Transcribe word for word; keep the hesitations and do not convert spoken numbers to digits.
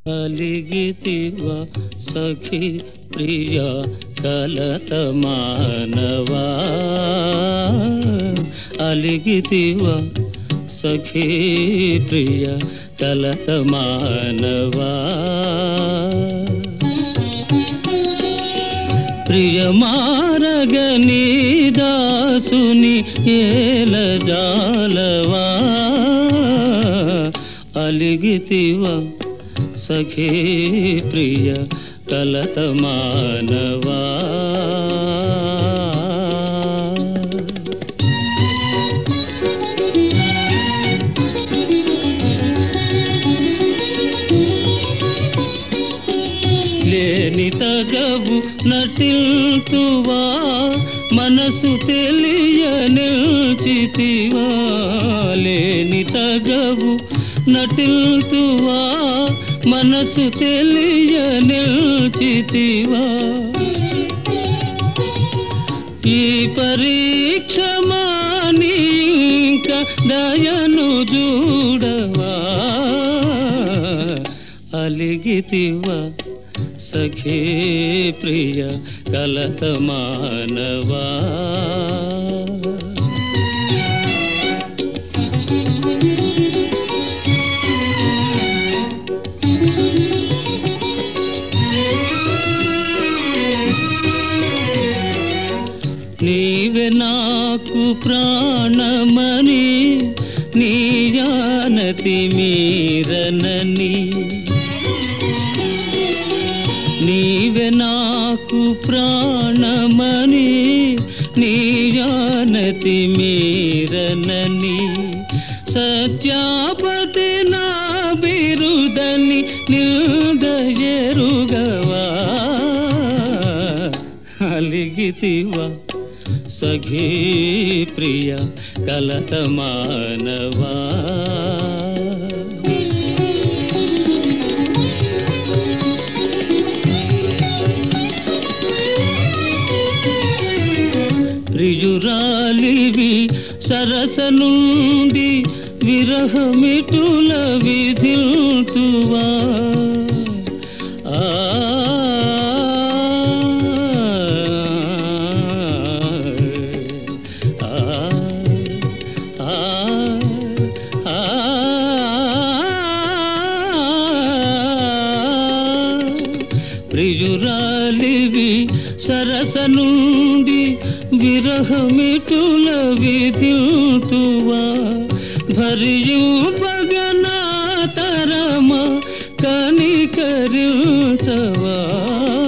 అలిగితివ సఖి ప్రియ కలత మానవా అలిగితివ సఖి ప్రియ కలత మానవా ప్రియమారగని దాసుని ఏల జాలవా అలిగితివ సఖీ ప్రియ కలత మానవా లేని తగవు నటిల్తువా మనసు తెలియ నిల్చితివా లేని తగవు నటిల్తువా మనసు తెలియ నిల్చితివా ఈ పరీక్ష మాని ఇంకా దయను చూడవా అలిగితివా సఖీ ప్రియ కలత మానవా నీవే నాకు ప్రాణమని నీ జానతి మీరనని నీవే నాకు ప్రాణమని నీ జానతి మీరనని సత్యాపతి నా బిరుదని నిందయరుగవా అలిగితివా సఖీ ప్రియ కలత మానవా ప్రియురాలివి సరస నుండి విరహమిటుల విధిల్తువా ఆ ప్రియురాలివి సరస నుండి విరహమిటుల విధిల్తువా భరియు పగనా తరమ కనికరించవా